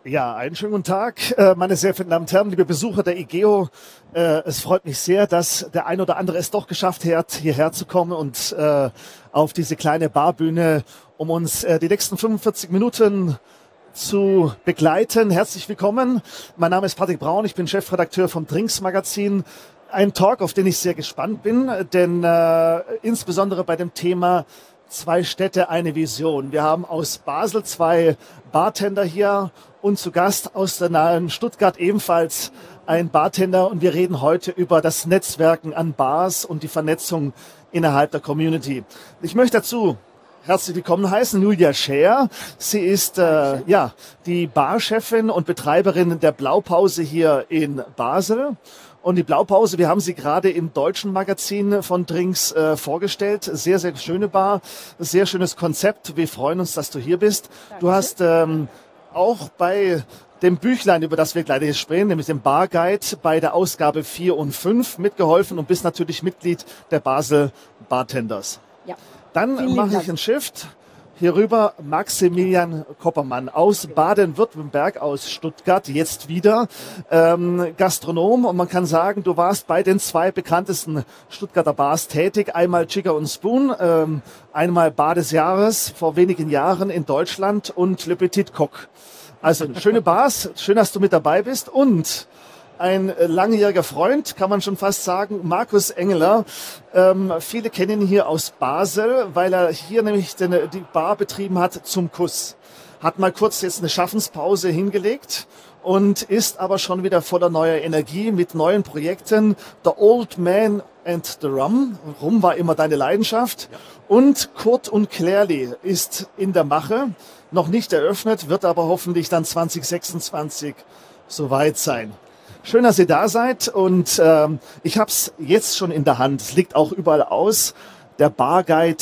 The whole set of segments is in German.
Ja, einen schönen guten Tag, meine sehr verehrten Damen und Herren, liebe Besucher der IGEO. Es freut mich sehr, dass der ein oder andere es doch geschafft hat, hierher zu kommen und auf diese kleine Barbühne, um uns die nächsten 45 Minuten zu begleiten. Herzlich willkommen. Mein Name ist Patrick Braun, ich bin Chefredakteur vom Drinks Magazin. Ein Talk, auf den ich sehr gespannt bin, denn insbesondere bei dem Thema Zwei Städte, eine Vision. Wir haben aus Basel zwei Bartender hier und zu Gast aus der nahen Stuttgart ebenfalls ein Bartender. Und wir reden heute über das Netzwerken an Bars und die Vernetzung innerhalb der Community. Ich möchte dazu herzlich willkommen heißen Julia Scher. Sie ist die Barchefin und Betreiberin der Blaupause hier in Basel. Und die Blaupause, wir haben sie gerade im deutschen Magazin von Drinks vorgestellt. Sehr, sehr schöne Bar, sehr schönes Konzept. Wir freuen uns, dass du hier bist. Danke. Du hast auch bei dem Büchlein, über das wir gleich sprechen, nämlich dem Bar Guide, bei der Ausgabe 4 und 5 mitgeholfen und bist natürlich Mitglied der Basel Bartenders. Ja. Dann mache ich einen Shift. Hierüber Maximilian Koppermann aus Baden-Württemberg, aus Stuttgart, jetzt wieder Gastronom. Und man kann sagen, du warst bei den zwei bekanntesten Stuttgarter Bars tätig. Einmal Jigger und Spoon, einmal Bar des Jahres vor wenigen Jahren in Deutschland und Le Petit Coq. Also schöne Bars, schön, dass du mit dabei bist. Und ein langjähriger Freund, kann man schon fast sagen, Markus Engeler. Viele kennen ihn hier aus Basel, weil er hier nämlich die Bar betrieben hat zum Kuss. Hat mal kurz jetzt eine Schaffenspause hingelegt und ist aber schon wieder voller neuer Energie mit neuen Projekten. The Old Man and the Rum. Rum war immer deine Leidenschaft. Ja. Und Kurt und Klärli ist in der Mache. Noch nicht eröffnet, wird aber hoffentlich dann 2026 soweit sein. Schön, dass ihr da seid und ich habe es jetzt schon in der Hand. Es liegt auch überall aus. Der Bar Guide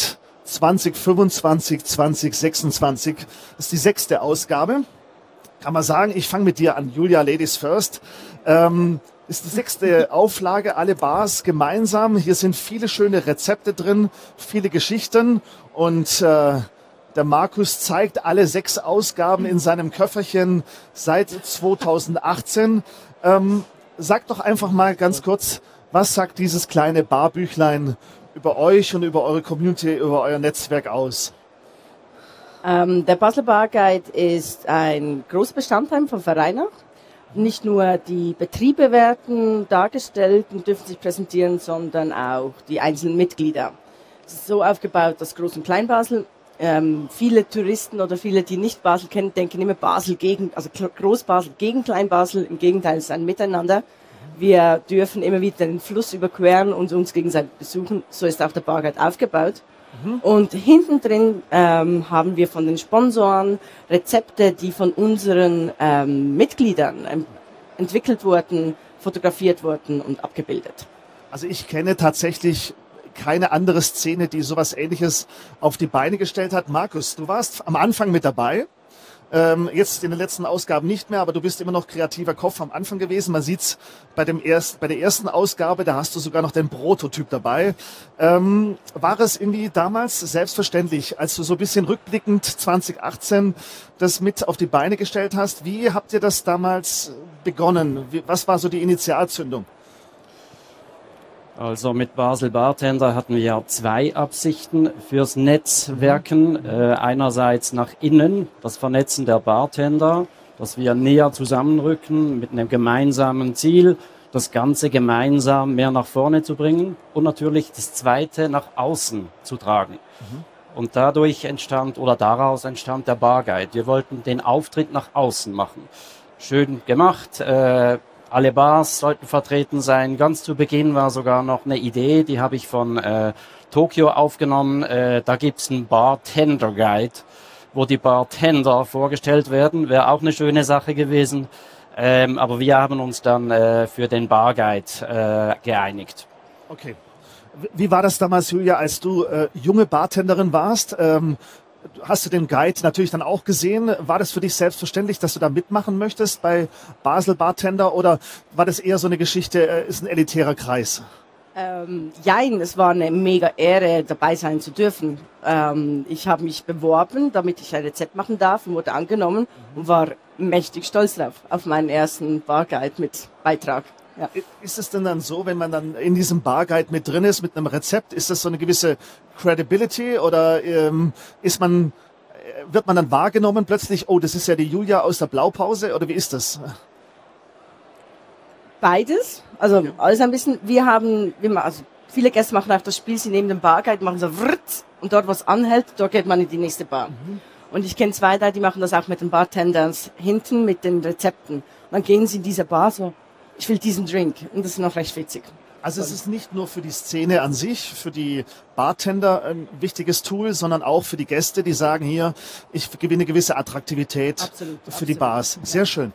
2025, 2026. Das ist die 6. Ausgabe. Kann man sagen, ich fange mit dir an. Julia, Ladies First. Ist die 6. Auflage, alle Bars gemeinsam. Hier sind viele schöne Rezepte drin, viele Geschichten und der Markus zeigt alle 6 Ausgaben in seinem Köfferchen seit 2018. Sag doch einfach mal ganz kurz, was sagt dieses kleine Barbüchlein über euch und über eure Community, über euer Netzwerk aus? Der Basel Bar Guide ist ein großer Bestandteil vom Verein. Nicht nur die Betriebe werden dargestellt und dürfen sich präsentieren, sondern auch die einzelnen Mitglieder. Es ist so aufgebaut, dass Groß- und Klein-Basel, viele Touristen oder viele, die nicht Basel kennen, denken immer also Groß-Basel gegen Klein-Basel. Im Gegenteil, es ist ein Miteinander. Wir dürfen immer wieder den Fluss überqueren und uns gegenseitig besuchen. So ist auch der Bar Guide aufgebaut. Und hinten drin haben wir von den Sponsoren Rezepte, die von unseren Mitgliedern entwickelt wurden, fotografiert wurden und abgebildet. Also ich kenne tatsächlich keine andere Szene, die sowas Ähnliches auf die Beine gestellt hat. Markus, du warst am Anfang mit dabei. Jetzt in den letzten Ausgaben nicht mehr, aber du bist immer noch kreativer Kopf am Anfang gewesen. Man sieht's bei der ersten Ausgabe, da hast du sogar noch den Prototyp dabei. War es irgendwie damals selbstverständlich, als du so ein bisschen rückblickend 2018 das mit auf die Beine gestellt hast? Wie habt ihr das damals begonnen? Was war so die Initialzündung? Also mit Basel Bartender hatten wir ja 2 Absichten fürs Netzwerken. Einerseits nach innen, das Vernetzen der Bartender, dass wir näher zusammenrücken mit einem gemeinsamen Ziel, das Ganze gemeinsam mehr nach vorne zu bringen und natürlich das Zweite nach außen zu tragen. Und daraus entstand der Bar Guide. Wir wollten den Auftritt nach außen machen. Schön gemacht. Alle Bars sollten vertreten sein. Ganz zu Beginn war sogar noch eine Idee, die habe ich von Tokio aufgenommen. Da gibt's einen Bartender Guide, wo die Bartender vorgestellt werden. Wäre auch eine schöne Sache gewesen. Aber wir haben uns dann für den Bar Guide geeinigt. Okay. Wie war das damals, Julia, als du junge Bartenderin warst? Hast du den Guide natürlich dann auch gesehen? War das für dich selbstverständlich, dass du da mitmachen möchtest bei Basel Bartender oder war das eher so eine Geschichte, ist ein elitärer Kreis? Jein, es war eine mega Ehre, dabei sein zu dürfen. Ich habe mich beworben, damit ich ein Rezept machen darf und wurde angenommen und war mächtig stolz drauf, auf meinen ersten Barguide mit Beitrag. Ja. Ist es denn dann so, wenn man dann in diesem Barguide mit drin ist, mit einem Rezept, ist das so eine gewisse Credibility oder wird man dann wahrgenommen plötzlich, oh, das ist ja die Julia aus der Blaupause oder wie ist das? Beides, also alles ein bisschen. Also viele Gäste machen auch das Spiel, sie nehmen den Barguide, machen so wrrt, und dort was anhält, dort geht man in die nächste Bar. Und ich kenne 2, 3, die machen das auch mit den Bartenders hinten mit den Rezepten. Und dann gehen sie in diese Bar so, ich will diesen Drink. Und das ist noch recht witzig. Also es ist nicht nur für die Szene an sich, für die Bartender ein wichtiges Tool, sondern auch für die Gäste, die sagen hier, ich gewinne gewisse Attraktivität für die Bars. Sehr schön.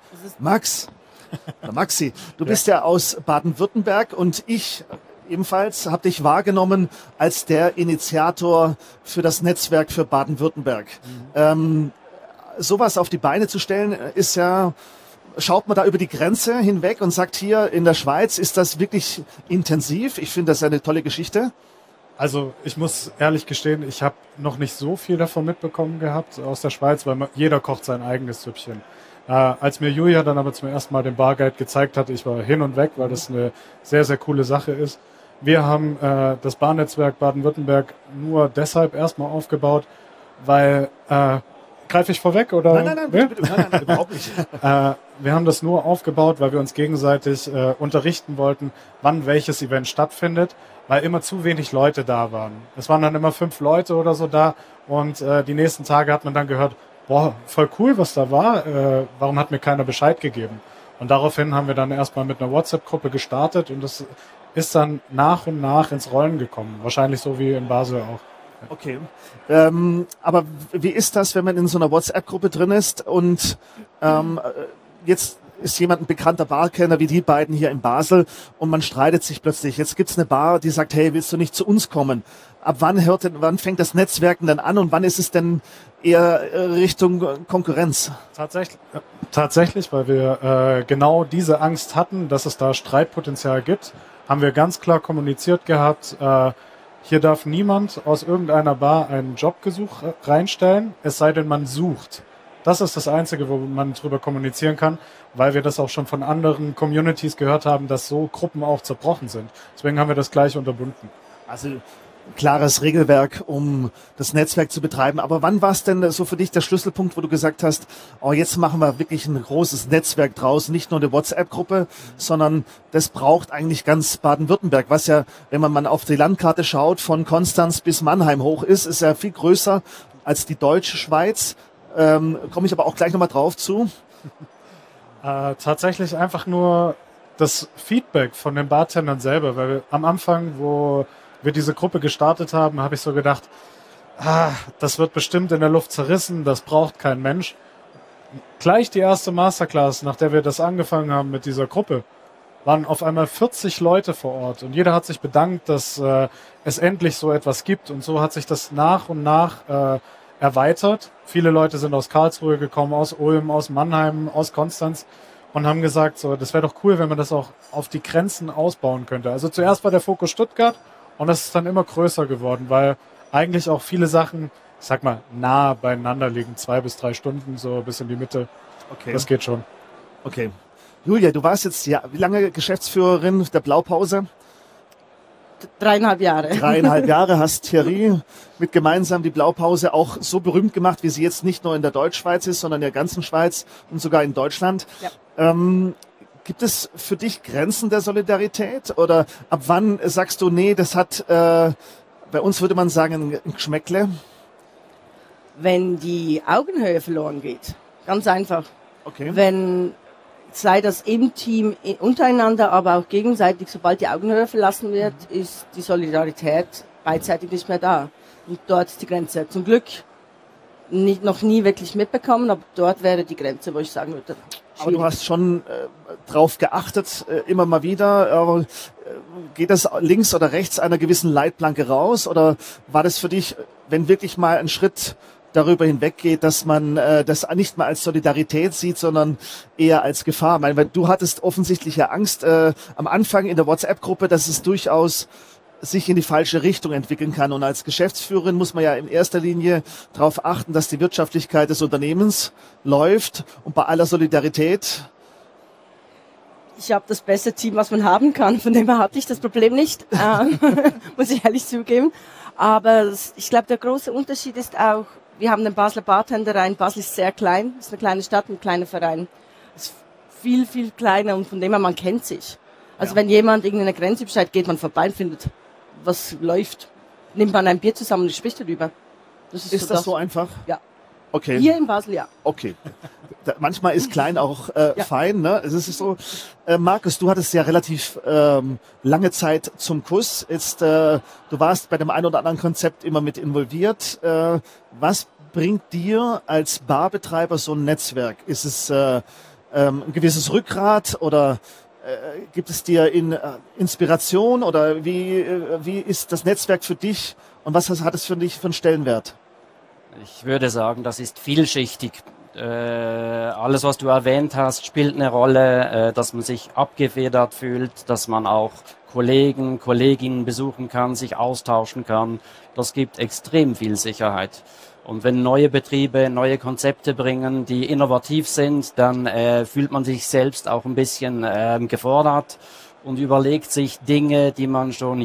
Maxi, du bist ja aus Baden-Württemberg und ich ebenfalls habe dich wahrgenommen als der Initiator für das Netzwerk für Baden-Württemberg. Sowas auf die Beine zu stellen, ist ja... Schaut man da über die Grenze hinweg und sagt, hier in der Schweiz ist das wirklich intensiv? Ich finde das eine tolle Geschichte. Also ich muss ehrlich gestehen, ich habe noch nicht so viel davon mitbekommen gehabt aus der Schweiz, weil jeder kocht sein eigenes Süppchen. Als mir Julia dann aber zum ersten Mal den Barguide gezeigt hat, ich war hin und weg, weil das eine sehr, sehr coole Sache ist. Wir haben das Barnetzwerk Baden-Württemberg nur deshalb erstmal aufgebaut, weil... Greife ich vorweg? Oder? Nein, bitte, überhaupt nicht. Wir haben das nur aufgebaut, weil wir uns gegenseitig unterrichten wollten, wann welches Event stattfindet, weil immer zu wenig Leute da waren. Es waren dann immer 5 Leute oder so da und die nächsten Tage hat man dann gehört, boah, voll cool, was da war, warum hat mir keiner Bescheid gegeben? Und daraufhin haben wir dann erstmal mit einer WhatsApp-Gruppe gestartet und das ist dann nach und nach ins Rollen gekommen. Wahrscheinlich so wie in Basel auch. Okay. Aber wie ist das, wenn man in so einer WhatsApp-Gruppe drin ist und jetzt ist jemand ein bekannter Barkenner wie die beiden hier in Basel und man streitet sich plötzlich. Jetzt gibt's eine Bar, die sagt, hey, willst du nicht zu uns kommen? Ab wann fängt das Netzwerken dann an und wann ist es denn eher Richtung Konkurrenz? Tatsächlich, weil wir genau diese Angst hatten, dass es da Streitpotenzial gibt, haben wir ganz klar kommuniziert gehabt, hier darf niemand aus irgendeiner Bar einen Jobgesuch reinstellen, es sei denn, man sucht. Das ist das Einzige, wo man drüber kommunizieren kann, weil wir das auch schon von anderen Communities gehört haben, dass so Gruppen auch zerbrochen sind. Deswegen haben wir das gleich unterbunden. Also klares Regelwerk, um das Netzwerk zu betreiben. Aber wann war es denn so für dich der Schlüsselpunkt, wo du gesagt hast, oh, jetzt machen wir wirklich ein großes Netzwerk draus, nicht nur eine WhatsApp-Gruppe, sondern das braucht eigentlich ganz Baden-Württemberg, was ja, wenn man mal auf die Landkarte schaut, von Konstanz bis Mannheim hoch ist ja viel größer als die deutsche Schweiz. Komme ich aber auch gleich nochmal drauf zu. Tatsächlich einfach nur das Feedback von den Bartendern selber, weil wir am Anfang, wo wir diese Gruppe gestartet haben, habe ich so gedacht, das wird bestimmt in der Luft zerrissen, das braucht kein Mensch. Gleich die erste Masterclass, nach der wir das angefangen haben mit dieser Gruppe, waren auf einmal 40 Leute vor Ort und jeder hat sich bedankt, dass es endlich so etwas gibt und so hat sich das nach und nach erweitert. Viele Leute sind aus Karlsruhe gekommen, aus Ulm, aus Mannheim, aus Konstanz und haben gesagt, so, das wäre doch cool, wenn man das auch auf die Grenzen ausbauen könnte. Also zuerst war der Fokus Stuttgart und das ist dann immer größer geworden, weil eigentlich auch viele Sachen, ich sag mal, nah beieinander liegen, 2 bis 3 Stunden, so bis in die Mitte. Okay. Das geht schon. Okay. Julia, du warst jetzt wie lange Geschäftsführerin der Blaupause? 3,5 Jahre. 3,5 Jahre hast Thierry mit gemeinsam die Blaupause auch so berühmt gemacht, wie sie jetzt nicht nur in der Deutschschweiz ist, sondern in der ganzen Schweiz und sogar in Deutschland. Ja. Gibt es für dich Grenzen der Solidarität oder ab wann sagst du, nee, das hat, bei uns würde man sagen, ein Geschmäckle? Wenn die Augenhöhe verloren geht. Ganz einfach. Okay. Wenn, sei das im Team untereinander, aber auch gegenseitig, sobald die Augenhöhe verlassen wird, ist die Solidarität beidseitig nicht mehr da. Und dort ist die Grenze. Zum Glück noch nie wirklich mitbekommen, aber dort wäre die Grenze, wo ich sagen würde. Aber du hast schon drauf geachtet, immer mal wieder. Aber geht das links oder rechts einer gewissen Leitplanke raus? Oder war das für dich, wenn wirklich mal ein Schritt darüber hinweggeht, dass man das nicht mal als Solidarität sieht, sondern eher als Gefahr. Ich meine, weil du hattest offensichtlich ja Angst am Anfang in der WhatsApp-Gruppe, dass es durchaus sich in die falsche Richtung entwickeln kann. Und als Geschäftsführerin muss man ja in erster Linie darauf achten, dass die Wirtschaftlichkeit des Unternehmens läuft und bei aller Solidarität. Ich habe das beste Team, was man haben kann. Von dem her hatte ich das Problem nicht, muss ich ehrlich zugeben. Aber ich glaube, der große Unterschied ist auch, wir haben den Basler Bartenderverein. Basel ist sehr klein, ist eine kleine Stadt, ein kleiner Verein. Es ist viel, viel kleiner und von dem her, man kennt sich. Also wenn jemand irgendeine Grenze überschreitet, geht man vorbei und findet, was läuft. Nimmt man ein Bier zusammen und spricht darüber. Ist das so einfach? Ja. Okay. Hier in Basel, ja. Okay. Manchmal ist klein auch fein, ne? Es ist so. Markus, du hattest ja relativ lange Zeit zum Kuss. Jetzt, du warst bei dem einen oder anderen Konzept immer mit involviert. Was bringt dir als Barbetreiber so ein Netzwerk? Ist es ein gewisses Rückgrat oder gibt es dir Inspiration oder wie ist das Netzwerk für dich und was hat es für dich für einen Stellenwert? Ich würde sagen, das ist vielschichtig. Alles, was du erwähnt hast, spielt eine Rolle, dass man sich abgefedert fühlt, dass man auch Kollegen, Kolleginnen besuchen kann, sich austauschen kann. Das gibt extrem viel Sicherheit. Und wenn neue Betriebe neue Konzepte bringen, die innovativ sind, dann fühlt man sich selbst auch ein bisschen gefordert und überlegt sich Dinge, die man schon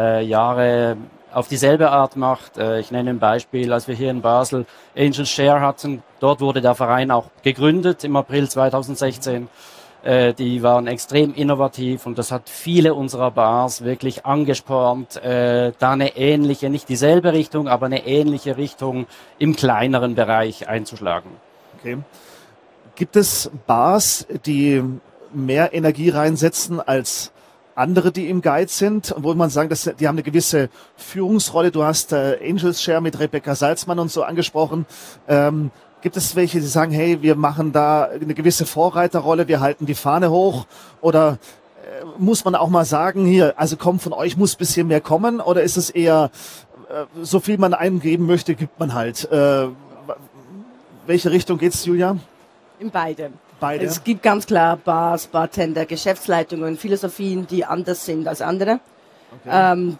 Jahre auf dieselbe Art macht. Ich nenne ein Beispiel, als wir hier in Basel Angel Share hatten, dort wurde der Verein auch gegründet im April 2016. Die waren extrem innovativ und das hat viele unserer Bars wirklich angespornt, da eine ähnliche, nicht dieselbe Richtung, aber eine ähnliche Richtung im kleineren Bereich einzuschlagen. Okay. Gibt es Bars, die mehr Energie reinsetzen als andere, die im Guide sind, wo man sagen, die haben eine gewisse Führungsrolle? Du hast Angels Share mit Rebecca Salzmann und so angesprochen. Gibt es welche, die sagen, hey, wir machen da eine gewisse Vorreiterrolle, wir halten die Fahne hoch? Oder muss man auch mal sagen, hier, also von euch muss ein bisschen mehr kommen? Oder ist es eher, so viel man einem geben möchte, gibt man halt? Welche Richtung geht's, Julia? In beide. Beide. Es gibt ganz klar Bars, Bartender, Geschäftsleitungen, Philosophien, die anders sind als andere. Okay.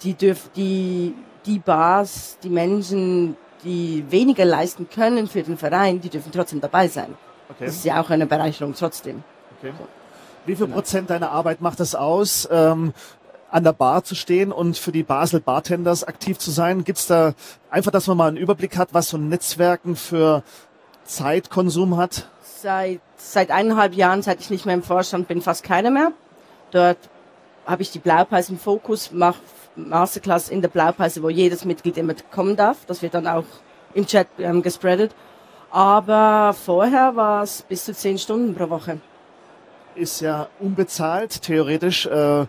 Die Bars, die Menschen, die weniger leisten können für den Verein, die dürfen trotzdem dabei sein. Okay. Das ist ja auch eine Bereicherung trotzdem. Okay. Wie viel Prozent deiner Arbeit macht es aus, an der Bar zu stehen und für die Basel Bartenders aktiv zu sein? Gibt's da einfach, dass man mal einen Überblick hat, was so ein Netzwerken für Zeitkonsum hat? Seit 1,5 Jahren, seit ich nicht mehr im Vorstand bin, fast keine mehr. Dort habe ich die Blaupause im Fokus, mache Masterclass in der Blaupause, wo jedes Mitglied immer kommen darf. Das wird dann auch im Chat gespreadet. Aber vorher war es bis zu 10 Stunden pro Woche. Ist ja unbezahlt, theoretisch.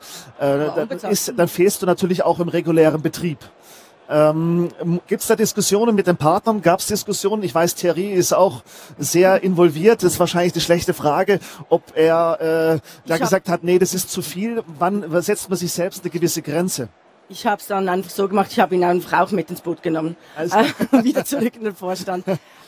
Dann fehlst du natürlich auch im regulären Betrieb. Gibt es da Diskussionen mit den Partnern? Gab es Diskussionen? Ich weiß, Thierry ist auch sehr involviert. Das ist wahrscheinlich die schlechte Frage, ob er gesagt hat, nee, das ist zu viel. Wann setzt man sich selbst eine gewisse Grenze? Ich habe es dann einfach so gemacht, ich habe ihn einfach auch mit ins Boot genommen. Wieder zurück in den Vorstand.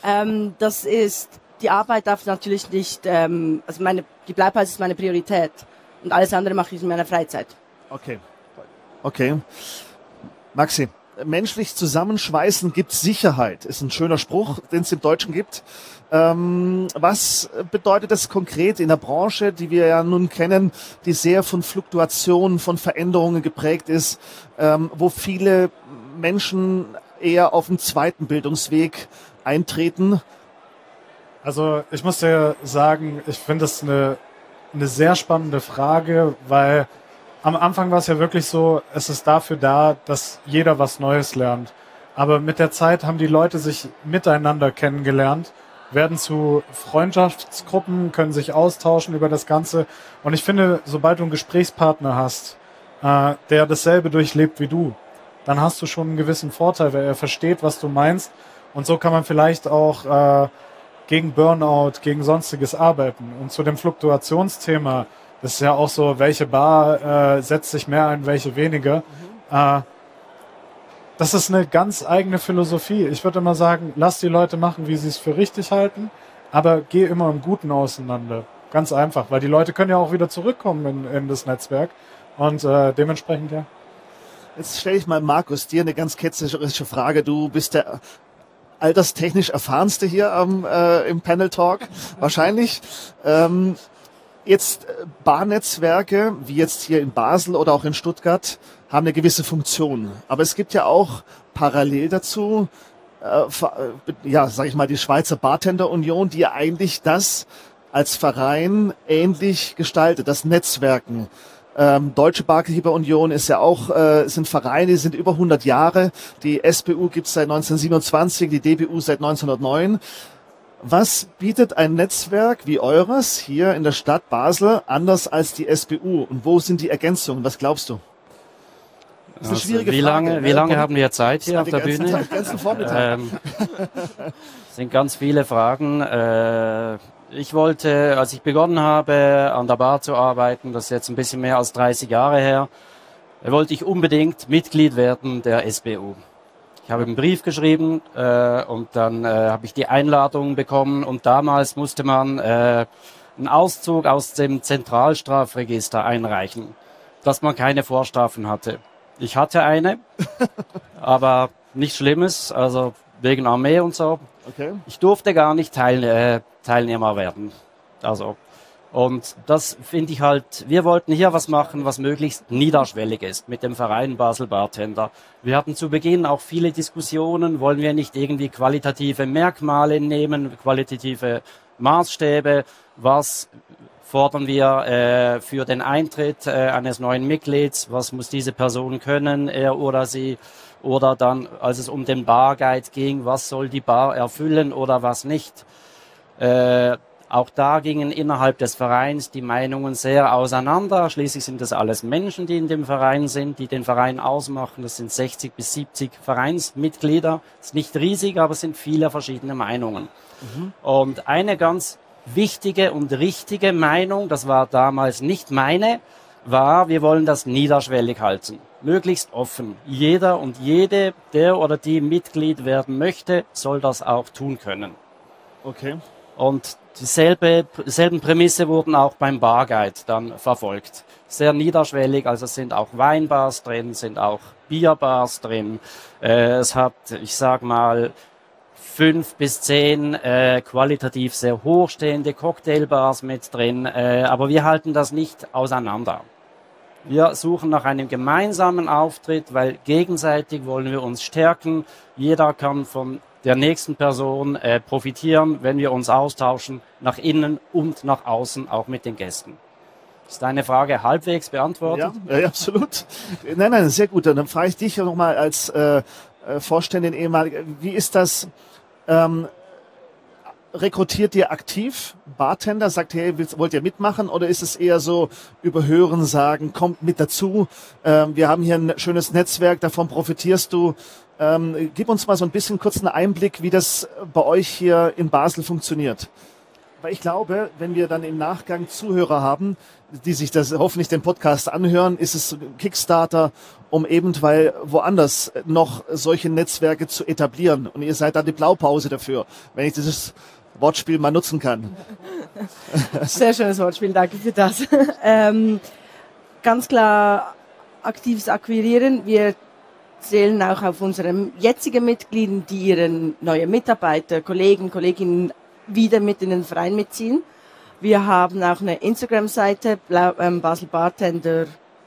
Die Arbeit darf natürlich nicht, die Blaupause ist meine Priorität. Und alles andere mache ich in meiner Freizeit. Okay. Maxi. Menschlich zusammenschweißen gibt Sicherheit, ist ein schöner Spruch, den es im Deutschen gibt. Was bedeutet das konkret in der Branche, die wir ja nun kennen, die sehr von Fluktuationen, von Veränderungen geprägt ist, wo viele Menschen eher auf den zweiten Bildungsweg eintreten? Also ich muss dir sagen, ich finde das eine sehr spannende Frage, weil am Anfang war es ja wirklich so, es ist dafür da, dass jeder was Neues lernt. Aber mit der Zeit haben die Leute sich miteinander kennengelernt, werden zu Freundschaftsgruppen, können sich austauschen über das Ganze. Und ich finde, sobald du einen Gesprächspartner hast, der dasselbe durchlebt wie du, dann hast du schon einen gewissen Vorteil, weil er versteht, was du meinst. Und so kann man vielleicht auch gegen Burnout, gegen Sonstiges arbeiten. Und zu dem Fluktuationsthema, das ist ja auch so, welche Bar setzt sich mehr ein, welche weniger. Das ist eine ganz eigene Philosophie. Ich würde immer sagen, lass die Leute machen, wie sie es für richtig halten, aber geh immer im Guten auseinander. Ganz einfach, weil die Leute können ja auch wieder zurückkommen in das Netzwerk und dementsprechend, ja. Jetzt stelle ich mal, Markus, dir eine ganz ketzerische Frage. Du bist der alterstechnisch erfahrenste hier im Panel Talk, wahrscheinlich. Jetzt Barnetzwerke, wie jetzt hier in Basel oder auch in Stuttgart, haben eine gewisse Funktion. Aber es gibt ja auch parallel dazu, sag ich mal, die Schweizer Bartender Union, die ja eigentlich das als Verein ähnlich gestaltet, das Netzwerken. Deutsche Barkeeper Union ist ja auch, sind Vereine, die sind über 100 Jahre. Die SBU gibt es seit 1927, die DBU seit 1909. Was bietet ein Netzwerk wie eures hier in der Stadt Basel anders als die SBU? Und wo sind die Ergänzungen? Was glaubst du? Das ist eine schwierige Frage. Wie lange haben wir Zeit hier auf der Bühne? Sind ganz viele Fragen. Ich wollte, als ich begonnen habe, an der Bar zu arbeiten, das ist jetzt ein bisschen mehr als 30 Jahre her, wollte ich unbedingt Mitglied werden der SBU. Ich habe einen Brief geschrieben und dann habe ich die Einladung bekommen und damals musste man einen Auszug aus dem Zentralstrafregister einreichen, dass man keine Vorstrafen hatte. Ich hatte eine, aber nichts Schlimmes, also wegen Armee und so. Okay. Ich durfte gar nicht Teilnehmer werden. Also, und das finde ich halt, wir wollten hier was machen, was möglichst niederschwellig ist mit dem Verein Basel Bartender. Wir hatten zu Beginn auch viele Diskussionen, wollen wir nicht irgendwie qualitative Merkmale nehmen, qualitative Maßstäbe, was fordern wir für den Eintritt eines neuen Mitglieds, was muss diese Person können, er oder sie, oder dann, als es um den Barguide ging, was soll die Bar erfüllen oder was nicht. Auch da gingen innerhalb des Vereins die Meinungen sehr auseinander. Schließlich sind das alles Menschen, die in dem Verein sind, die den Verein ausmachen. Das sind 60 bis 70 Vereinsmitglieder. Das ist nicht riesig, aber es sind viele verschiedene Meinungen. Und eine ganz wichtige und richtige Meinung, das war damals nicht meine, war, wir wollen das niederschwellig halten. Möglichst offen. Jeder und jede, der oder die Mitglied werden möchte, soll das auch tun können. Okay. Und dieselben Prämisse wurden auch beim Barguide dann verfolgt. Sehr niederschwellig, also es sind auch Weinbars drin, sind auch Bierbars drin. Es hat, ich sag mal, 5 bis 10 qualitativ sehr hochstehende Cocktailbars mit drin, aber wir halten das nicht auseinander. Wir suchen nach einem gemeinsamen Auftritt, weil gegenseitig wollen wir uns stärken. Jeder kann von der nächsten Person profitieren, wenn wir uns austauschen, nach innen und nach außen, auch mit den Gästen. Ist deine Frage halbwegs beantwortet? Ja, absolut. Nein, sehr gut. Dann frage ich dich nochmal als Vorständin ehemalige, wie ist das, rekrutiert ihr aktiv Bartender, sagt, hey, wollt ihr mitmachen, oder ist es eher so über Hören sagen, kommt mit dazu, wir haben hier ein schönes Netzwerk, davon profitierst du. Gib uns mal so ein bisschen kurz einen Einblick, wie das bei euch hier in Basel funktioniert. Weil ich glaube, wenn wir dann im Nachgang Zuhörer haben, die sich das hoffentlich den Podcast anhören, ist es ein Kickstarter, um eben, weil woanders noch solche Netzwerke zu etablieren. Und ihr seid da die Blaupause dafür, wenn ich dieses Wortspiel mal nutzen kann. Sehr schönes Wortspiel, danke für das. Ganz klar aktives Akquirieren. Wir zählen auch auf unsere jetzigen Mitglieder, die ihre neuen Mitarbeiter, Kollegen, Kolleginnen wieder mit in den Verein mitziehen. Wir haben auch eine Instagram-Seite, Basel Bartender,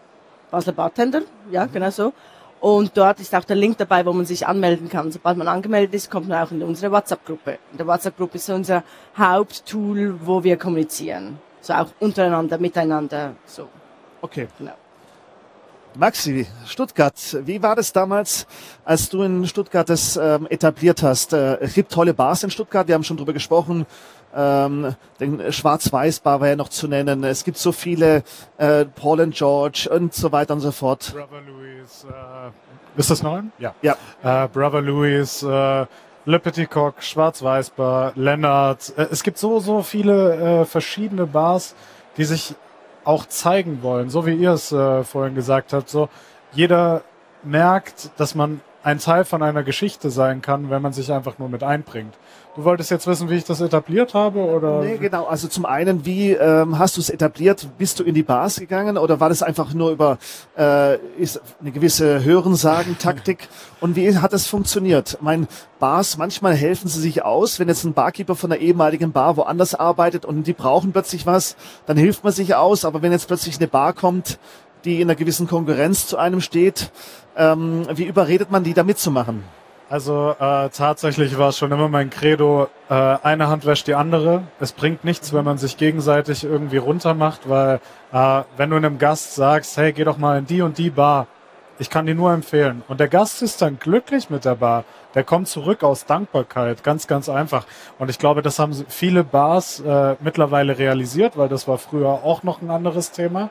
ja, genau so. Und dort ist auch der Link dabei, wo man sich anmelden kann. Sobald man angemeldet ist, kommt man auch in unsere WhatsApp-Gruppe. Der WhatsApp-Gruppe ist unser Haupttool, wo wir kommunizieren. So auch untereinander, miteinander, so. Okay. Genau. Maxi, Stuttgart, wie war das damals, als du in Stuttgart das etabliert hast? Es gibt tolle Bars in Stuttgart, wir haben schon drüber gesprochen. Den Schwarz-Weiß-Bar war ja noch zu nennen. Es gibt so viele, Paul and George und so weiter und so fort. Brother Louis, ist das noch ein? Ja. Brother Louis, Le Petit Coq, Schwarz-Weiß-Bar, Lennart. Es gibt so viele verschiedene Bars, die sich auch zeigen wollen, so wie ihr es vorhin gesagt habt. So, jeder merkt, dass man ein Teil von einer Geschichte sein kann, wenn man sich einfach nur mit einbringt. Du wolltest jetzt wissen, wie ich das etabliert habe, oder? Nee, genau. Also zum einen, wie hast du es etabliert? Bist du in die Bars gegangen oder war das einfach nur über ist eine gewisse Hörensagen-Taktik? Und wie hat das funktioniert? Bars, manchmal helfen sie sich aus, wenn jetzt ein Barkeeper von einer ehemaligen Bar woanders arbeitet und die brauchen plötzlich was, dann hilft man sich aus. Aber wenn jetzt plötzlich eine Bar kommt, die in einer gewissen Konkurrenz zu einem steht, wie überredet man die, da mitzumachen? Also tatsächlich war es schon immer mein Credo, eine Hand wäscht die andere. Es bringt nichts, wenn man sich gegenseitig irgendwie runtermacht, weil wenn du einem Gast sagst, hey, geh doch mal in die und die Bar, ich kann dir nur empfehlen. Und der Gast ist dann glücklich mit der Bar. Der kommt zurück aus Dankbarkeit, ganz, ganz einfach. Und ich glaube, das haben viele Bars mittlerweile realisiert, weil das war früher auch noch ein anderes Thema.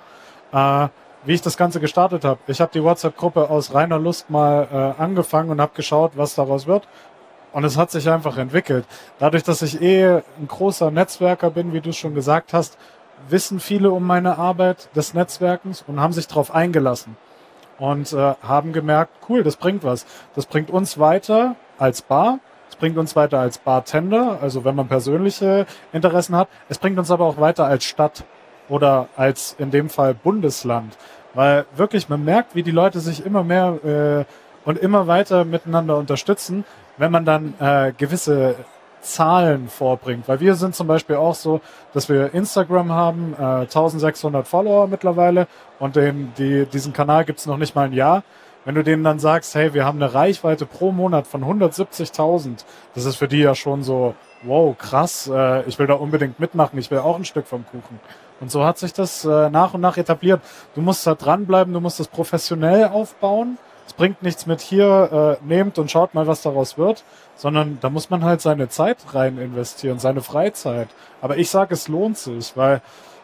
Wie ich das Ganze gestartet habe. Ich habe die WhatsApp-Gruppe aus reiner Lust mal angefangen und habe geschaut, was daraus wird. Und es hat sich einfach entwickelt. Dadurch, dass ich ein großer Netzwerker bin, wie du schon gesagt hast, wissen viele um meine Arbeit des Netzwerkens und haben sich darauf eingelassen. Und haben gemerkt, cool, das bringt was. Das bringt uns weiter als Bar. Es bringt uns weiter als Bartender, also wenn man persönliche Interessen hat. Es bringt uns aber auch weiter als Stadt oder als in dem Fall Bundesland. Weil wirklich, man merkt, wie die Leute sich immer mehr und immer weiter miteinander unterstützen, wenn man dann gewisse Zahlen vorbringt. Weil wir sind zum Beispiel auch so, dass wir Instagram haben, 1600 Follower mittlerweile und diesen Kanal gibt's noch nicht mal ein Jahr. Wenn du denen dann sagst, hey, wir haben eine Reichweite pro Monat von 170.000, das ist für die ja schon so, wow, krass, ich will da unbedingt mitmachen, ich will auch ein Stück vom Kuchen. Und so hat sich das nach und nach etabliert. Du musst da dranbleiben, du musst das professionell aufbauen. Es bringt nichts mit hier, nehmt und schaut mal, was daraus wird, sondern da muss man halt seine Zeit rein investieren, seine Freizeit. Aber ich sage, es lohnt sich, weil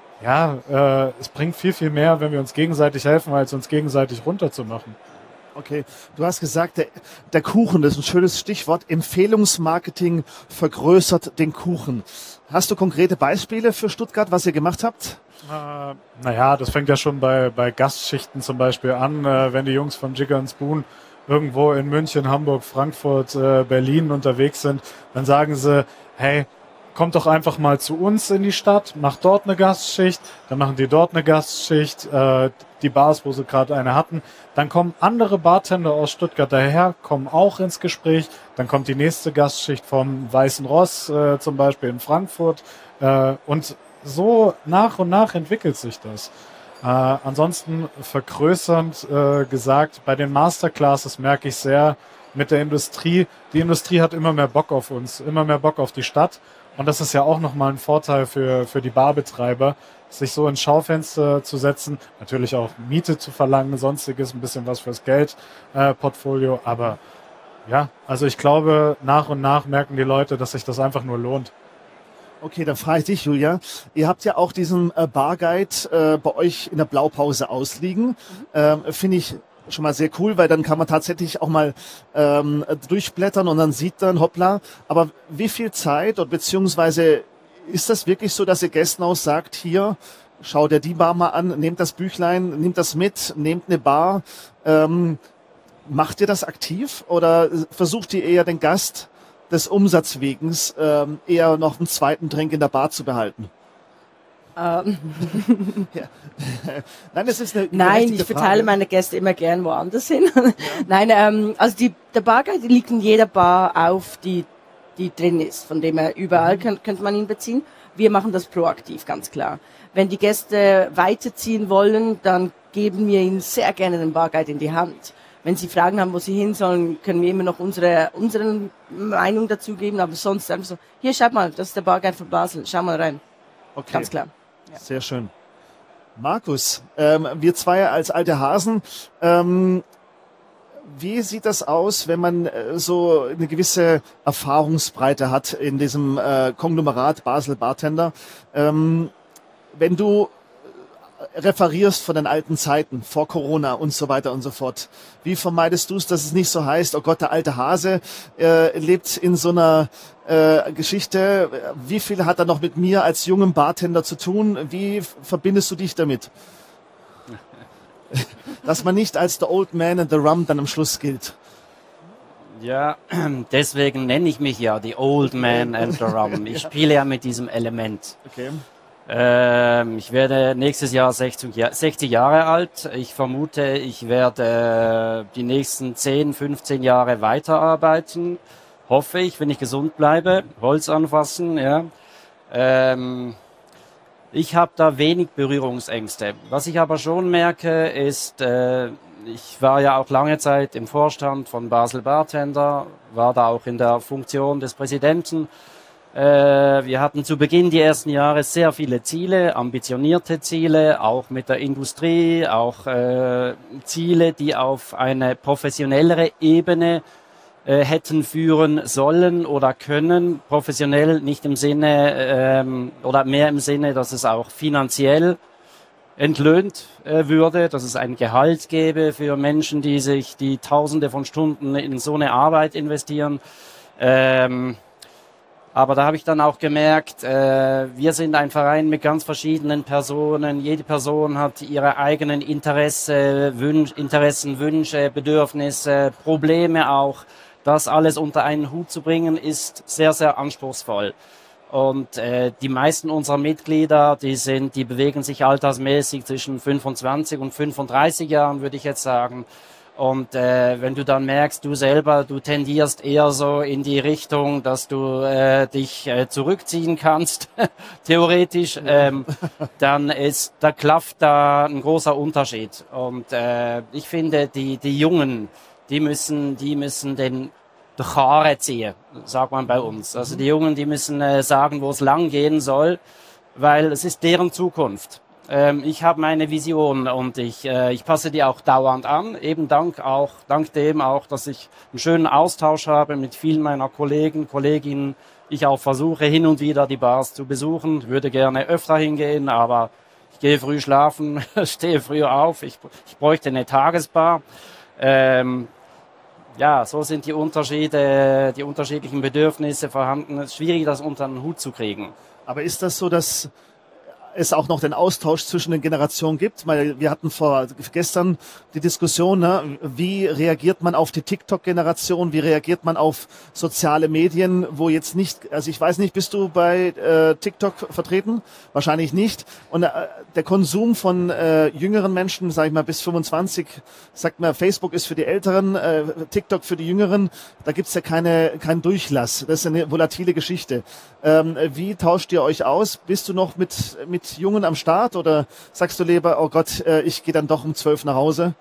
es bringt viel, viel mehr, wenn wir uns gegenseitig helfen, als uns gegenseitig runterzumachen. Okay, du hast gesagt, der Kuchen, das ist ein schönes Stichwort. Empfehlungsmarketing vergrößert den Kuchen. Hast du konkrete Beispiele für Stuttgart, was ihr gemacht habt? Das fängt ja schon bei Gastschichten zum Beispiel an, wenn die Jungs von Jigger & Spoon irgendwo in München, Hamburg, Frankfurt, Berlin unterwegs sind, dann sagen sie, hey, kommt doch einfach mal zu uns in die Stadt, macht dort eine Gastschicht, dann machen die dort eine Gastschicht, die Bars, wo sie gerade eine hatten. Dann kommen andere Bartender aus Stuttgart daher, kommen auch ins Gespräch. Dann kommt die nächste Gastschicht vom Weißen Ross, zum Beispiel in Frankfurt. Und so nach und nach entwickelt sich das. Ansonsten vergrößernd gesagt, bei den Masterclasses merke ich sehr mit der Industrie. Die Industrie hat immer mehr Bock auf uns, immer mehr Bock auf die Stadt. Und das ist ja auch nochmal ein Vorteil für die Barbetreiber, sich so ins Schaufenster zu setzen, natürlich auch Miete zu verlangen, sonstiges, ein bisschen was fürs Geldportfolio. Aber ja, also ich glaube, nach und nach merken die Leute, dass sich das einfach nur lohnt. Okay, dann frage ich dich, Julia. Ihr habt ja auch diesen Barguide bei euch in der Blaupause ausliegen. Finde ich schon mal sehr cool, weil dann kann man tatsächlich auch mal durchblättern und dann sieht dann, hoppla, aber wie viel Zeit oder beziehungsweise ist das wirklich so, dass ihr Gästen auch sagt, hier, schau dir die Bar mal an, nehmt das Büchlein, nehmt das mit, nehmt eine Bar. Macht ihr das aktiv oder versucht ihr eher den Gast des Umsatzwegens eher noch einen zweiten Drink in der Bar zu behalten? Ja. Nein, das ist eine Nein, ich verteile Frage. meine Gäste immer gern woanders hin. Ja. Nein, also der Barguide liegt in jeder Bar auf, die drin ist. Von dem her überall könnte man ihn beziehen. Wir machen das proaktiv, ganz klar. Wenn die Gäste weiterziehen wollen, dann geben wir ihnen sehr gerne den Barguide in die Hand. Wenn sie Fragen haben, wo sie hin sollen, können wir immer noch unsere Meinung dazu geben. Aber sonst einfach so, hier, schaut mal, das ist der Barguide von Basel, schau mal rein. Okay. Ganz klar. Ja. Sehr schön. Markus, wir zwei als alte Hasen, wie sieht das aus, wenn man so eine gewisse Erfahrungsbreite hat in diesem Konglomerat Basel Bartender? Wenn du referierst von den alten Zeiten, vor Corona und so weiter und so fort, wie vermeidest du es, dass es nicht so heißt, oh Gott, der alte Hase lebt in so einer Geschichte, wie viel hat er noch mit mir als jungem Bartender zu tun? Wie verbindest du dich damit? Dass man nicht als the old man and the rum dann am Schluss gilt. Ja, deswegen nenne ich mich ja die Old Man and the Rum. Ich spiele ja mit diesem Element. Okay. Ich werde nächstes Jahr 60 Jahre alt. Ich vermute, ich werde die nächsten 10, 15 Jahre weiterarbeiten. Hoffe ich, wenn ich gesund bleibe. Holz anfassen, ja. Ich habe da wenig Berührungsängste. Was ich aber schon merke, ist, ich war ja auch lange Zeit im Vorstand von Basel Bartender, war da auch in der Funktion des Präsidenten. Wir hatten zu Beginn die ersten Jahre sehr viele Ziele, ambitionierte Ziele, auch mit der Industrie, auch Ziele, die auf eine professionellere Ebene hätten führen sollen oder können. Professionell nicht im Sinne oder mehr im Sinne, dass es auch finanziell entlöhnt würde, dass es ein Gehalt gäbe für Menschen, die Tausende von Stunden in so eine Arbeit investieren. Aber da habe ich dann auch gemerkt, wir sind ein Verein mit ganz verschiedenen Personen. Jede Person hat ihre eigenen Interessen, Wünsche, Bedürfnisse, Probleme auch. Das alles unter einen Hut zu bringen, ist sehr, sehr anspruchsvoll. Und die meisten unserer Mitglieder, die bewegen sich altersmäßig zwischen 25 und 35 Jahren, würde ich jetzt sagen. Und wenn du dann merkst, du selber, du tendierst eher so in die Richtung, dass du dich zurückziehen kannst, theoretisch, dann da klafft da ein großer Unterschied. Und ich finde, die Jungen, die müssen den Karre ziehen, sagt man bei uns. Also die Jungen, die müssen sagen, wo es lang gehen soll, weil es ist deren Zukunft. Ich habe meine Vision und ich passe die auch dauernd an, eben dank dem auch, dass ich einen schönen Austausch habe mit vielen meiner Kolleginnen. Ich auch versuche hin und wieder die Bars zu besuchen, würde gerne öfter hingehen, aber ich gehe früh schlafen, stehe früh auf, ich bräuchte eine Tagesbar. Ja, so sind die unterschiedlichen Bedürfnisse vorhanden. Es ist schwierig, das unter den Hut zu kriegen. Aber ist das so, dass es auch noch den Austausch zwischen den Generationen gibt? Weil wir hatten gestern die Diskussion, ne? Wie reagiert man auf die TikTok-Generation? Wie reagiert man auf soziale Medien, wo jetzt nicht, also ich weiß nicht, bist du bei TikTok vertreten? Wahrscheinlich nicht. Und der Konsum von jüngeren Menschen, sage ich mal bis 25, sagt man, Facebook ist für die Älteren, TikTok für die Jüngeren. Da gibt's ja keinen Durchlass. Das ist eine volatile Geschichte. Wie tauscht ihr euch aus? Bist du noch mit Jungen am Start oder sagst du lieber, oh Gott, ich gehe dann doch um 12 nach Hause?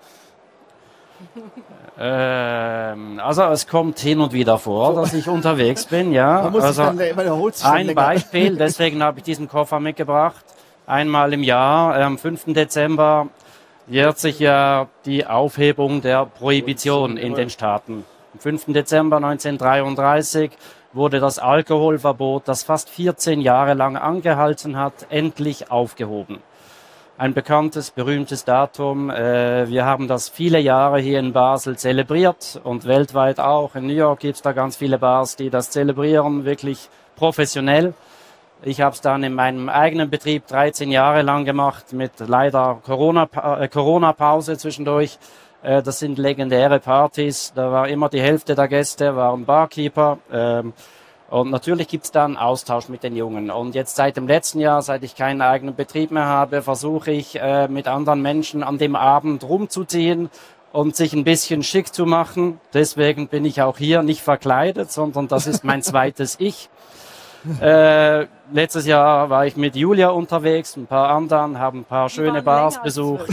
Also es kommt hin und wieder vor, dass ich unterwegs bin, ja. Also ein Beispiel, deswegen habe ich diesen Koffer mitgebracht. Einmal im Jahr, am 5. Dezember, jährt sich ja die Aufhebung der Prohibition in den Staaten. Am 5. Dezember 1933 wurde das Alkoholverbot, das fast 14 Jahre lang angehalten hat, endlich aufgehoben. Ein bekanntes, berühmtes Datum. Wir haben das viele Jahre hier in Basel zelebriert und weltweit auch. In New York gibt es da ganz viele Bars, die das zelebrieren, wirklich professionell. Ich habe es dann in meinem eigenen Betrieb 13 Jahre lang gemacht, mit leider Corona-Pause zwischendurch. Das sind legendäre Partys, da war immer die Hälfte der Gäste, waren Barkeeper. Und natürlich gibt's da einen Austausch mit den Jungen. Und jetzt seit dem letzten Jahr, seit ich keinen eigenen Betrieb mehr habe, versuche ich mit anderen Menschen an dem Abend rumzuziehen und sich ein bisschen schick zu machen. Deswegen bin ich auch hier nicht verkleidet, sondern das ist mein zweites Ich. Letztes Jahr war ich mit Julia unterwegs, ein paar anderen, haben ein paar schöne Bars besucht.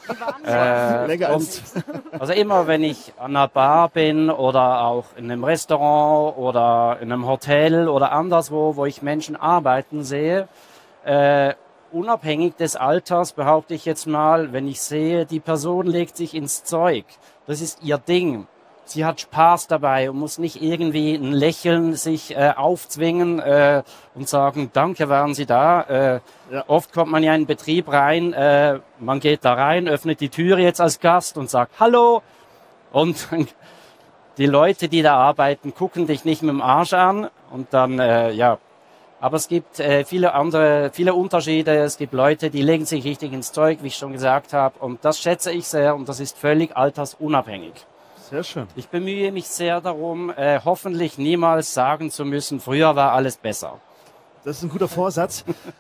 Also immer, wenn ich an einer Bar bin oder auch in einem Restaurant oder in einem Hotel oder anderswo, wo ich Menschen arbeiten sehe, unabhängig des Alters, behaupte ich jetzt mal, wenn ich sehe, die Person legt sich ins Zeug, das ist ihr Ding. Sie hat Spaß dabei und muss nicht irgendwie ein Lächeln sich aufzwingen und sagen, danke, waren Sie da. Ja. Oft kommt man ja in einen Betrieb rein, man geht da rein, öffnet die Tür jetzt als Gast und sagt Hallo. Und die Leute, die da arbeiten, gucken dich nicht mit dem Arsch an. Und dann, ja. Aber es gibt viele Unterschiede. Es gibt Leute, die legen sich richtig ins Zeug, wie ich schon gesagt habe. Und das schätze ich sehr und das ist völlig altersunabhängig. Sehr schön. Ich bemühe mich sehr darum, hoffentlich niemals sagen zu müssen, früher war alles besser. Das ist ein guter Vorsatz.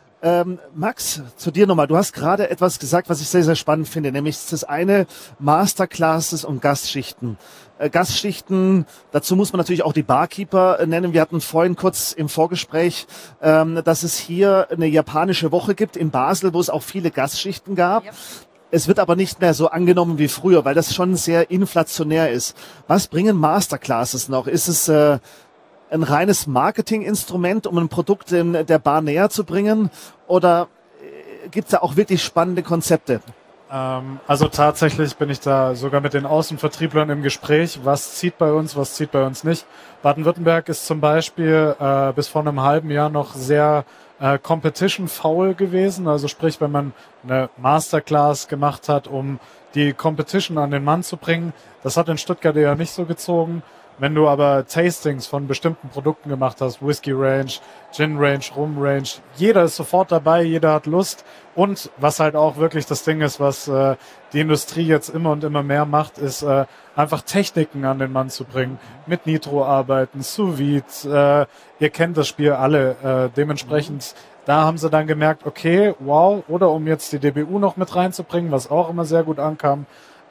Max, zu dir nochmal. Du hast gerade etwas gesagt, was ich sehr, sehr spannend finde, nämlich das eine Masterclasses und Gastschichten. Gastschichten, dazu muss man natürlich auch die Barkeeper nennen. Wir hatten vorhin kurz im Vorgespräch, dass es hier eine japanische Woche gibt in Basel, wo es auch viele Gastschichten gab. Ja. Es wird aber nicht mehr so angenommen wie früher, weil das schon sehr inflationär ist. Was bringen Masterclasses noch? Ist es ein reines Marketinginstrument, um ein Produkt der Bar näher zu bringen? Oder gibt es da auch wirklich spannende Konzepte? Also tatsächlich bin ich da sogar mit den Außenvertrieblern im Gespräch. Was zieht bei uns, was zieht bei uns nicht? Baden-Württemberg ist zum Beispiel bis vor einem halben Jahr noch sehr competition-faul gewesen. Also sprich, wenn man eine Masterclass gemacht hat, um die Competition an den Mann zu bringen, das hat in Stuttgart eher nicht so gezogen. Wenn du aber Tastings von bestimmten Produkten gemacht hast, Whisky Range, Gin Range, Rum Range, jeder ist sofort dabei, jeder hat Lust. Und was halt auch wirklich das Ding ist, was die Industrie jetzt immer und immer mehr macht, ist einfach Techniken an den Mann zu bringen. Mit Nitro arbeiten, Sous Vide, ihr kennt das Spiel alle. Dementsprechend, da haben sie dann gemerkt, okay, wow, oder um jetzt die DBU noch mit reinzubringen, was auch immer sehr gut ankam.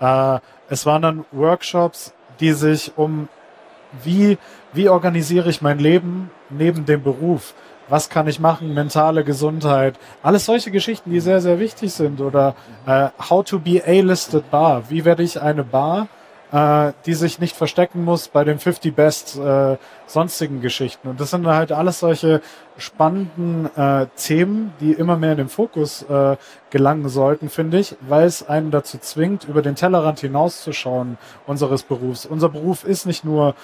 Es waren dann Workshops, die sich um wie organisiere ich mein Leben neben dem Beruf? Was kann ich machen? Mentale Gesundheit. Alles solche Geschichten, die sehr, sehr wichtig sind. Oder how to be A-listed bar. Wie werde ich eine Bar, die sich nicht verstecken muss bei den 50 Best sonstigen Geschichten. Und das sind halt alles solche spannenden Themen, die immer mehr in den Fokus gelangen sollten, finde ich, weil es einen dazu zwingt, über den Tellerrand hinauszuschauen unseres Berufs. Unser Beruf ist nicht nur,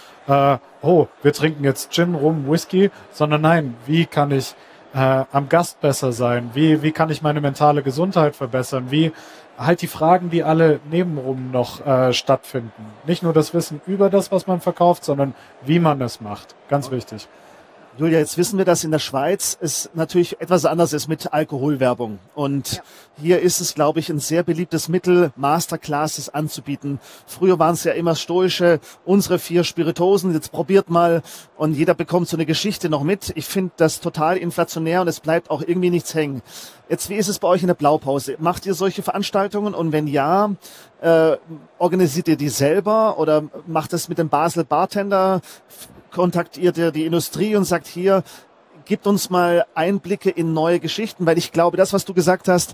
wir trinken jetzt Gin, Rum, Whisky, sondern nein, wie kann ich am Gast besser sein? Wie kann ich meine mentale Gesundheit verbessern? Wie halt die Fragen, die alle nebenrum noch stattfinden. Nicht nur das Wissen über das, was man verkauft, sondern wie man es macht. Ganz wichtig. Julia, jetzt wissen wir, dass in der Schweiz es natürlich etwas anders ist mit Alkoholwerbung. Und hier ist es, glaube ich, ein sehr beliebtes Mittel, Masterclasses anzubieten. Früher waren es ja immer stoische, unsere 4 Spiritosen, jetzt probiert mal und jeder bekommt so eine Geschichte noch mit. Ich finde das total inflationär und es bleibt auch irgendwie nichts hängen. Jetzt, wie ist es bei euch in der Blaupause? Macht ihr solche Veranstaltungen? Und wenn ja, organisiert ihr die selber oder macht es mit dem Basel Bartender? Kontaktiert ihr die Industrie und sagt hier, gibt uns mal Einblicke in neue Geschichten, weil ich glaube, das, was du gesagt hast,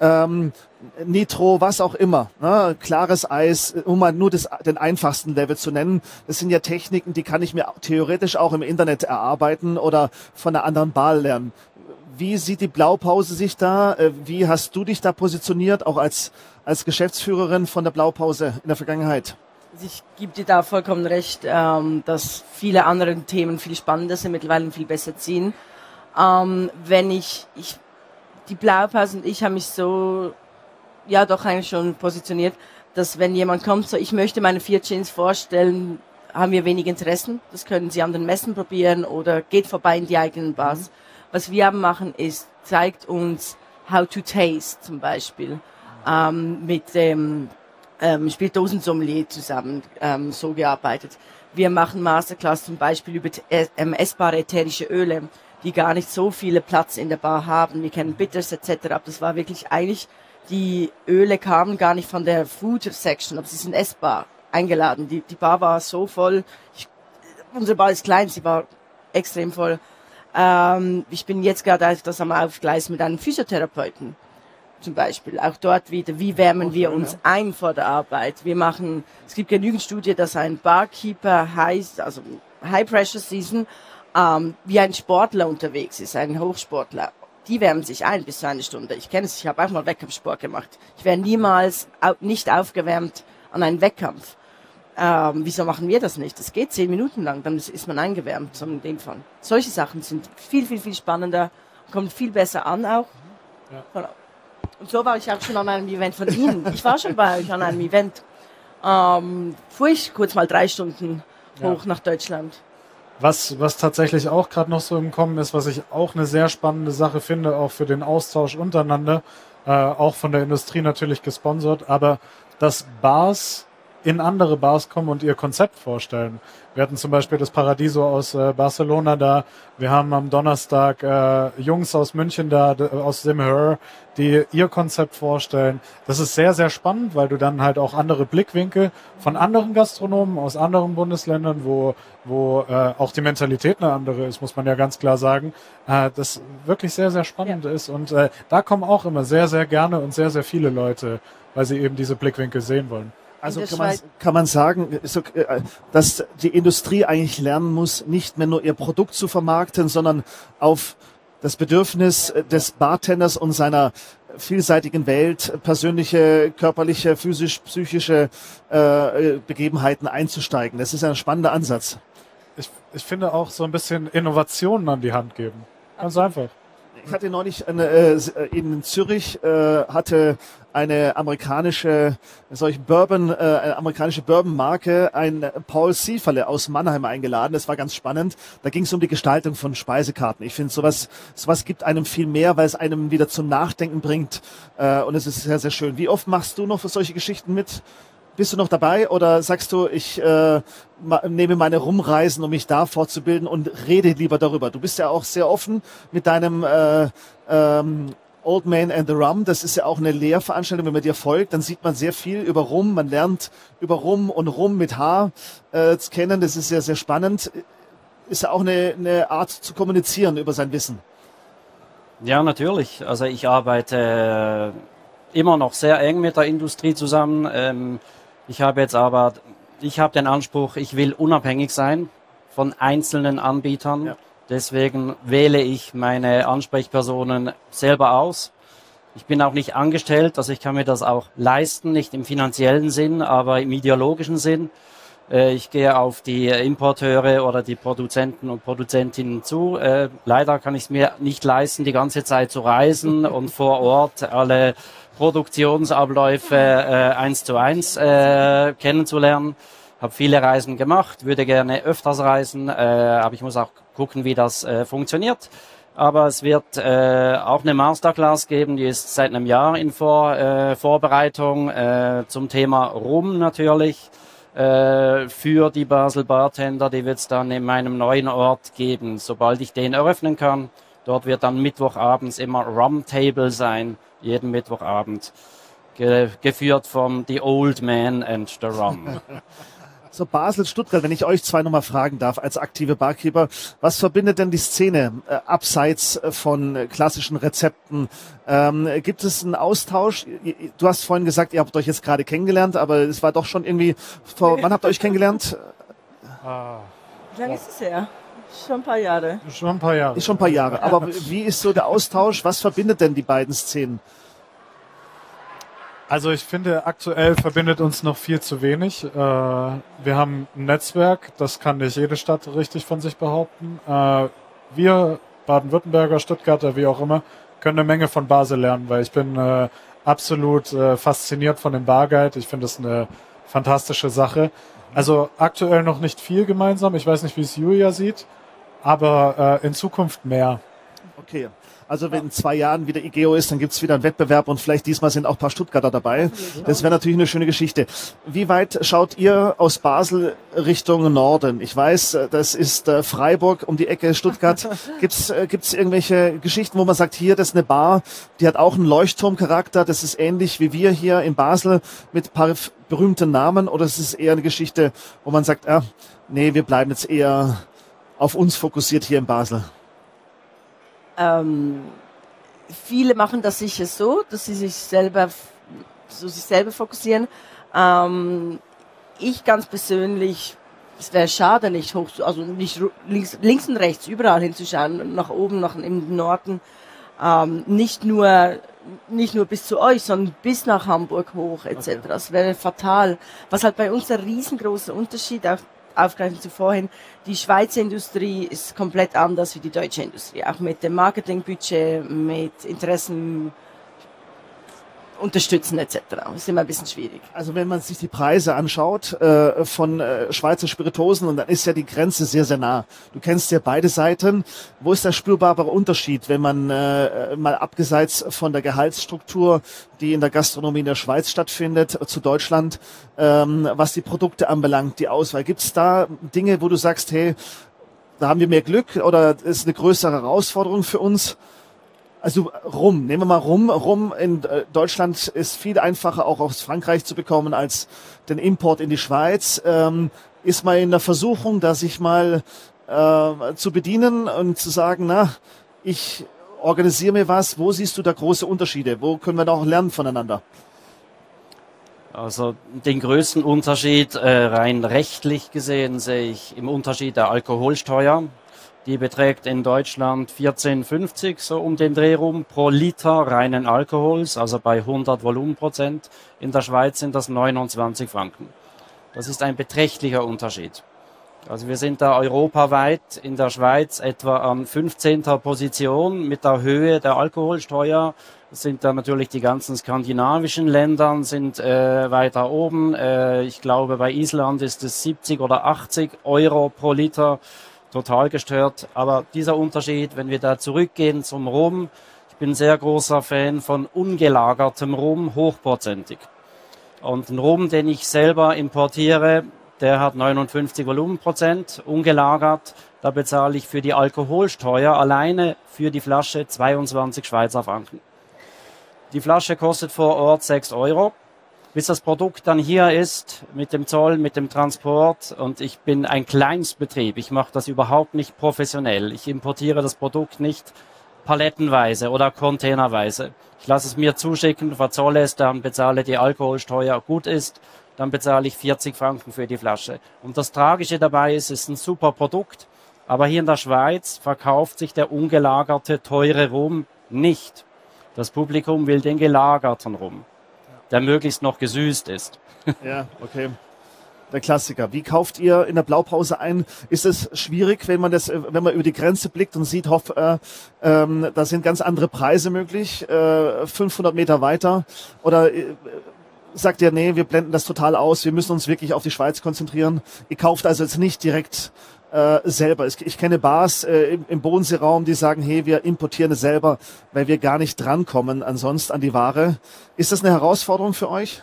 Nitro, was auch immer, ne, klares Eis, um mal nur den einfachsten Level zu nennen, das sind ja Techniken, die kann ich mir theoretisch auch im Internet erarbeiten oder von einer anderen Bar lernen. Wie sieht die Blaupause sich da? Wie hast du dich da positioniert, auch als Geschäftsführerin von der Blaupause in der Vergangenheit? Ich gebe dir da vollkommen recht, dass viele andere Themen viel spannender sind, mittlerweile viel besser ziehen. Die Blaupause und ich haben mich so, ja doch eigentlich schon positioniert, dass wenn jemand kommt, so ich möchte meine 4 Gins vorstellen, haben wir wenig Interessen. Das können sie an den Messen probieren oder geht vorbei in die eigenen Bars. Was wir aber machen ist, zeigt uns how to taste zum Beispiel, mit dem Spirituosensommelier zusammen so gearbeitet. Wir machen Masterclass zum Beispiel über essbare ätherische Öle, die gar nicht so viele Platz in der Bar haben. Wir kennen Bitters etc. Aber das war wirklich eigentlich, die Öle kamen gar nicht von der Food Section, aber sie sind essbar eingeladen. Die Bar war so voll. Unsere Bar ist klein, sie war extrem voll. Ich bin jetzt gerade das am Aufgleisen mit einem Physiotherapeuten. Zum Beispiel. Auch dort wieder, wie wärmen wir uns ein vor der Arbeit? Es gibt genügend Studien, dass ein Barkeeper also High Pressure Season, wie ein Sportler unterwegs ist, ein Hochsportler. Die wärmen sich ein bis zu 1 Stunde. Ich kenne es, ich habe auch mal Wettkampfsport gemacht. Ich wäre niemals nicht aufgewärmt an einen Wettkampf. Wieso machen wir das nicht? Das geht 10 Minuten lang, dann ist man eingewärmt, so in dem Fall. Solche Sachen sind viel, viel, viel spannender, kommen viel besser an auch. Ja. Und so war ich auch schon an einem Event von Ihnen. Ich war schon bei euch an einem Event. Fuhr ich kurz mal 3 Stunden hoch nach Deutschland. Was tatsächlich auch gerade noch so im Kommen ist, was ich auch eine sehr spannende Sache finde, auch für den Austausch untereinander, auch von der Industrie natürlich gesponsert, aber dass Bars in andere Bars kommen und ihr Konzept vorstellen. Wir hatten zum Beispiel das Paradiso aus Barcelona da. Wir haben am Donnerstag Jungs aus München da, aus Simher, die ihr Konzept vorstellen. Das ist sehr, sehr spannend, weil du dann halt auch andere Blickwinkel von anderen Gastronomen aus anderen Bundesländern, wo auch die Mentalität eine andere ist, muss man ja ganz klar sagen, das wirklich sehr, sehr spannend ist. Und da kommen auch immer sehr, sehr gerne und sehr, sehr viele Leute, weil sie eben diese Blickwinkel sehen wollen. Also kann man sagen, dass die Industrie eigentlich lernen muss, nicht mehr nur ihr Produkt zu vermarkten, sondern auf das Bedürfnis des Bartenders und seiner vielseitigen Welt, persönliche, körperliche, physisch, psychische Begebenheiten einzusteigen. Das ist ein spannender Ansatz. Ich finde auch so ein bisschen Innovationen an die Hand geben. Ganz einfach. Ich hatte neulich in Zürich hatte eine amerikanische Bourbon-Marke ein Paul Sieferle aus Mannheim eingeladen. Das war ganz spannend. Da ging es um die Gestaltung von Speisekarten. Ich finde, sowas gibt einem viel mehr, weil es einem wieder zum Nachdenken bringt. Und es ist sehr, sehr schön. Wie oft machst du noch für solche Geschichten mit? Bist du noch dabei oder sagst du, ich nehme meine Rumreisen, um mich da fortzubilden und rede lieber darüber? Du bist ja auch sehr offen mit deinem Old Man and the Rum. Das ist ja auch eine Lehrveranstaltung. Wenn man dir folgt, dann sieht man sehr viel über Rum. Man lernt über Rum und Rum mit H kennen. Das ist sehr, sehr spannend. Ist ja auch eine Art zu kommunizieren über sein Wissen. Ja, natürlich. Also ich arbeite immer noch sehr eng mit der Industrie zusammen. Ich habe den Anspruch, ich will unabhängig sein von einzelnen Anbietern. Ja. Deswegen wähle ich meine Ansprechpersonen selber aus. Ich bin auch nicht angestellt, also ich kann mir das auch leisten, nicht im finanziellen Sinn, aber im ideologischen Sinn. Ich gehe auf die Importeure oder die Produzenten und Produzentinnen zu. Leider kann ich es mir nicht leisten, die ganze Zeit zu reisen und vor Ort alle Produktionsabläufe 1:1 kennenzulernen. Habe viele Reisen gemacht, würde gerne öfters reisen, aber ich muss auch gucken, wie das funktioniert. Aber es wird auch eine Masterclass geben, die ist seit einem Jahr in Vorbereitung zum Thema Rum natürlich. Für die Basel Bartender, die wird es dann in meinem neuen Ort geben, sobald ich den eröffnen kann. Dort wird dann mittwochabends immer Rum Table sein, jeden Mittwochabend, geführt vom The Old Man and the Rum. So, Basel, Stuttgart, wenn ich euch zwei nochmal fragen darf, als aktive Barkeeper, was verbindet denn die Szene abseits von klassischen Rezepten? Gibt es einen Austausch? Du hast vorhin gesagt, ihr habt euch jetzt gerade kennengelernt, aber es war doch schon irgendwie, wann habt ihr euch kennengelernt? Wie lange ist es her? Schon ein paar Jahre. Schon ein paar Jahre. Ist schon ein paar Jahre. Aber wie ist so der Austausch? Was verbindet denn die beiden Szenen? Also ich finde, aktuell verbindet uns noch viel zu wenig. Wir haben ein Netzwerk, das kann nicht jede Stadt richtig von sich behaupten. Wir, Baden-Württemberger, Stuttgarter, wie auch immer, können eine Menge von Basel lernen, weil ich bin absolut fasziniert von dem Barguide. Ich finde das eine fantastische Sache. Also aktuell noch nicht viel gemeinsam. Ich weiß nicht, wie es Julia sieht, aber in Zukunft mehr. Okay. Also wenn in 2 Jahren wieder IGEO ist, dann gibt's wieder einen Wettbewerb und vielleicht diesmal sind auch ein paar Stuttgarter dabei. Das wäre natürlich eine schöne Geschichte. Wie weit schaut ihr aus Basel Richtung Norden? Ich weiß, das ist Freiburg um die Ecke, Stuttgart. Gibt's irgendwelche Geschichten, wo man sagt, hier, das ist eine Bar, die hat auch einen Leuchtturmcharakter, das ist ähnlich wie wir hier in Basel mit ein paar berühmten Namen, oder ist es eher eine Geschichte, wo man sagt, nee, wir bleiben jetzt eher auf uns fokussiert hier in Basel? Viele machen das sicher so, dass sie sich selber fokussieren. Ich ganz persönlich, es wäre schade, nicht links und rechts überall hinzuschauen, nach oben, im Norden, nicht nur bis zu euch, sondern bis nach Hamburg hoch etc. Okay. Das wäre fatal. Was halt bei uns der riesengroße Unterschied aufgreifen zu vorhin, die Schweizer Industrie ist komplett anders wie die deutsche Industrie, auch mit dem Marketingbudget, mit Interessen, unterstützen etc. Das ist immer ein bisschen schwierig. Also wenn man sich die Preise anschaut von Schweizer Spirituosen, und dann ist ja die Grenze sehr, sehr nah. Du kennst ja beide Seiten. Wo ist der spürbare Unterschied, wenn man mal abgeseits von der Gehaltsstruktur, die in der Gastronomie in der Schweiz stattfindet, zu Deutschland, was die Produkte anbelangt, die Auswahl? Gibt es da Dinge, wo du sagst, hey, da haben wir mehr Glück oder ist eine größere Herausforderung für uns? Also Rum, nehmen wir mal Rum. Rum in Deutschland ist viel einfacher auch aus Frankreich zu bekommen als den Import in die Schweiz. Ist man in der Versuchung, da sich mal zu bedienen und zu sagen, na, ich organisiere mir was. Wo siehst du da große Unterschiede? Wo können wir da auch lernen voneinander? Also den größten Unterschied rein rechtlich gesehen sehe ich im Unterschied der Alkoholsteuer. Die beträgt in Deutschland 14,50 so um den Dreh rum pro Liter reinen Alkohols, also bei 100 Volumenprozent. In der Schweiz sind das 29 Franken. Das ist ein beträchtlicher Unterschied. Also wir sind da europaweit in der Schweiz etwa an 15. Position mit der Höhe der Alkoholsteuer. Das sind da natürlich die ganzen skandinavischen Länder sind weiter oben. Ich glaube bei Island ist es 70 oder 80 Euro pro Liter. Total gestört. Aber dieser Unterschied, wenn wir da zurückgehen zum Rum, ich bin sehr großer Fan von ungelagertem Rum, hochprozentig. Und ein Rum, den ich selber importiere, der hat 59 Volumenprozent, ungelagert. Da bezahle ich für die Alkoholsteuer alleine für die Flasche 22 Schweizer Franken. Die Flasche kostet vor Ort 6 Euro. Bis das Produkt dann hier ist, mit dem Zoll, mit dem Transport, und ich bin ein Kleinstbetrieb. Ich mache das überhaupt nicht professionell. Ich importiere das Produkt nicht palettenweise oder containerweise. Ich lasse es mir zuschicken, verzolle es, dann bezahle die Alkoholsteuer. Gut ist, dann bezahle ich 40 Franken für die Flasche. Und das Tragische dabei ist, es ist ein super Produkt, aber hier in der Schweiz verkauft sich der ungelagerte, teure Rum nicht. Das Publikum will den gelagerten Rum, der möglichst noch gesüßt ist. Ja, okay. Der Klassiker. Wie kauft ihr in der Blaupause ein? Ist es schwierig, wenn man über die Grenze blickt und sieht, da sind ganz andere Preise möglich, 500 Meter weiter? Oder sagt ihr, nee, wir blenden das total aus, wir müssen uns wirklich auf die Schweiz konzentrieren? Ihr kauft also jetzt nicht direkt selber. Ich kenne Bars im Bodenseeraum, die sagen, hey, wir importieren es selber, weil wir gar nicht drankommen ansonsten an die Ware. Ist das eine Herausforderung für euch?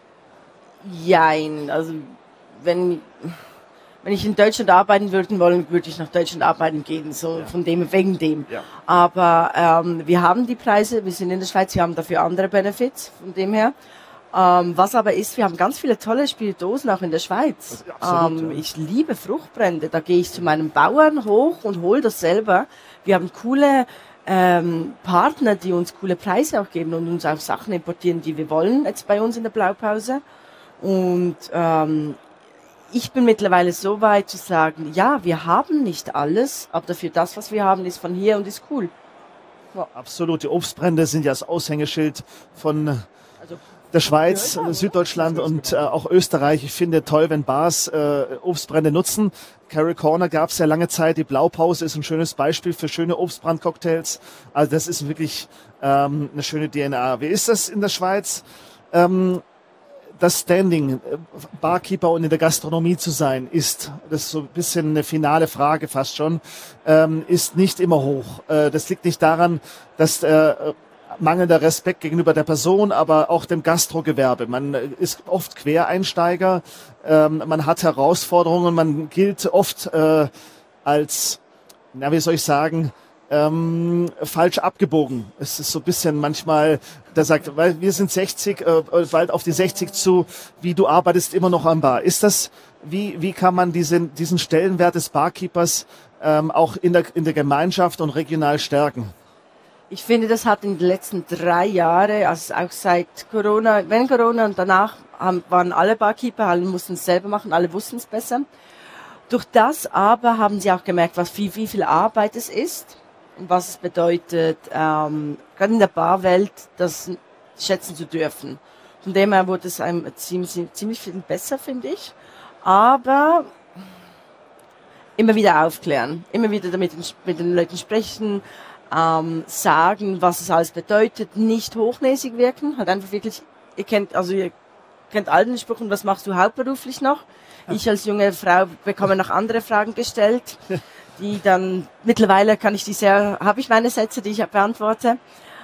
Jein, also wenn ich in Deutschland arbeiten würde wollen, würde ich nach Deutschland arbeiten gehen, so ja. Von dem, wegen dem. Ja. Aber wir haben die Preise, wir sind in der Schweiz, wir haben dafür andere Benefits, von dem her. Was aber ist, wir haben ganz viele tolle Spirituosen auch in der Schweiz. Absolut, ja. Ich liebe Fruchtbrände. Da gehe ich zu meinem Bauern hoch und hole das selber. Wir haben coole Partner, die uns coole Preise auch geben und uns auch Sachen importieren, die wir wollen, jetzt bei uns in der Blaupause. Und ich bin mittlerweile so weit zu sagen, ja, wir haben nicht alles, aber dafür das, was wir haben, ist von hier und ist cool. Ja. Absolut. Die Obstbrände sind ja das Aushängeschild von der Schweiz, Süddeutschland und auch Österreich. Ich finde toll, wenn Bars Obstbrände nutzen. Carry Corner gab es ja lange Zeit. Die Blaupause ist ein schönes Beispiel für schöne Obstbrandcocktails. Also das ist wirklich eine schöne DNA. Wie ist das in der Schweiz? Das Standing, Barkeeper und in der Gastronomie zu sein, das ist so ein bisschen eine finale Frage fast schon, ist nicht immer hoch. Das liegt nicht daran, dass mangelnder Respekt gegenüber der Person, aber auch dem Gastrogewerbe. Man ist oft Quereinsteiger, man hat Herausforderungen, man gilt oft als, wie soll ich sagen, falsch abgebogen. Es ist so ein bisschen manchmal, der sagt, weil wir sind 60, bald auf die 60 zu, wie du arbeitest immer noch am Bar. Ist das, wie kann man diesen Stellenwert des Barkeepers auch in der Gemeinschaft und regional stärken? Ich finde, das hat in den letzten 3 Jahren, also auch seit Corona, wenn Corona und danach waren alle Barkeeper, alle mussten es selber machen, alle wussten es besser. Durch das aber haben sie auch gemerkt, wie viel Arbeit es ist und was es bedeutet, gerade in der Barwelt, das schätzen zu dürfen. Von dem her wurde es einem ziemlich viel besser, finde ich. Aber immer wieder aufklären, immer wieder damit mit den Leuten sprechen, sagen, was es alles bedeutet, nicht hochnäsig wirken, halt einfach wirklich, ihr kennt all den Spruch, und was machst du hauptberuflich noch? Ich als junge Frau bekomme noch andere Fragen gestellt, die dann, mittlerweile habe ich meine Sätze, die ich beantworte,